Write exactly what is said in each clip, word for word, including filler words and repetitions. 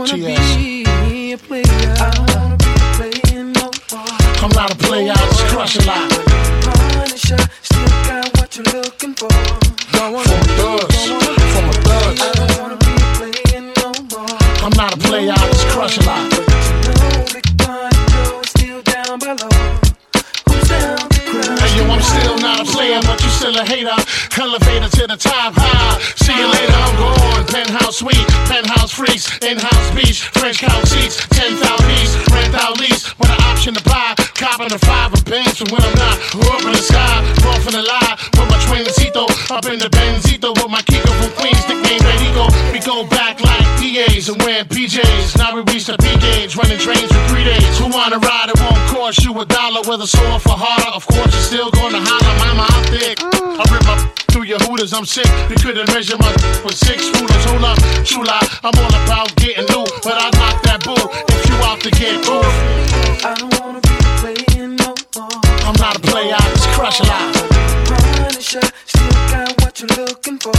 T S. Be a player. I don't wanna be playing no more. I'm not a player, I just crush a lot. Punisher, still got what you're looking for. Don't wanna From be, thugs, don't wanna be, from a thug. I don't wanna be playing no more. I'm not a player, I just crush a lot. But you know Big Pun Joe is still down below. Who's down to cry? Hey yo, I'm still not a player, but you still a hater. Elevator to the top, high. See you later, I'm gone. Penthouse suite, penthouse freaks, in-house beach, French couch seats, ten thousand east, rent out lease, with an option to buy. Copping a five of Benz, and when I'm not, up in the sky, off in the lie, with my twincito, up in the Benzito, with my Kiko from Queens, nickname Benito. We go back like P As and wearing P Js. Now we reach the P gauge, running trains for three days. Who wanna ride? It won't cost you a dollar, whether sore for harder. Of course, you're still gonna holler, mama, I'm thick. I rip my through your hooters, I'm sick. You couldn't measure my with six rulers. Hold up, true lie, I'm all about getting loot, but I knock that bull if you out to get cool. I don't wanna be playing no more. I'm not a player, I just crush a lot. Punisher, still got what you're looking for.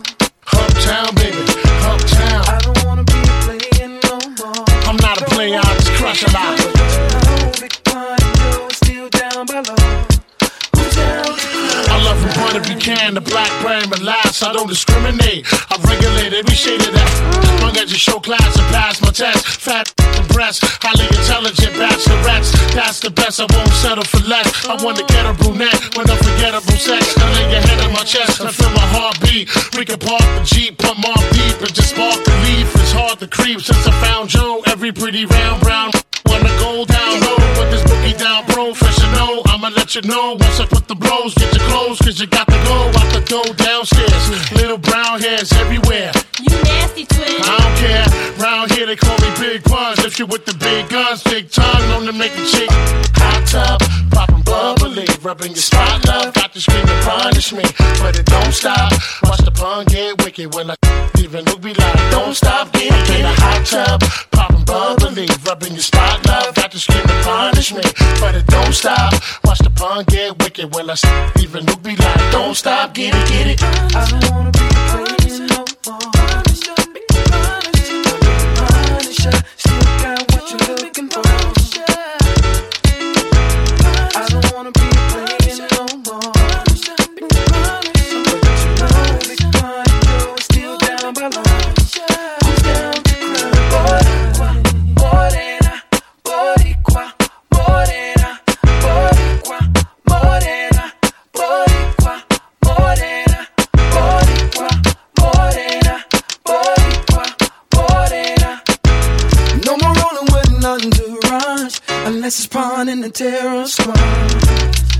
Uptown, baby, uptown. I don't wanna be playing no more. I'm not a player, I just crush a lot. But you know Big Pun Joe is still down below. Who's down to cry? I love from point if you can, the black brand, but last, I don't discriminate. I regulate every shade of that. Long as you show class and pass my test. Fat and breasts, highly intelligent bachelorettes. That's the best, I won't settle for less. I want to get a brunette with unforgettable sex. I lay your head on my chest and feel my heartbeat. We can park the Jeep, put more deep, and just spark the leaf. It's hard to creep since I found Joe. Every pretty round brown wanna go down low, put this boogie down professional. I'ma let you know once I put the blows. Get your clothes, cause you got to go out the door downstairs. Little brown hairs everywhere. You nasty twin. I don't care. Round here they call me Big Puns. If you with the big guns, big tongue, known to make a chick hot tub, popping bubbly, rubbing your spot, love. Got to scream and punish me, but it don't stop. Watch the pun get wicked when I even look be like, don't stop, get it in a hot tub, popping bubbly, rubbing your spot, love. Got to scream and punish me, but it don't stop. Watch the pun get wicked when I even look be like, don't stop, get it, get it. I don't wanna be playing no more. Punisher, still got what you're looking for. I don't wanna be playing no more. But you know Big Pun Joe is still down below. Who's down to cry? Morena, Boricua, Morena, Boricua, Morena, Boricua, Morena, Boricua, Morena, Boricua, Morena. No more rolling with nothing to rush, unless it's pawn in the terror squad.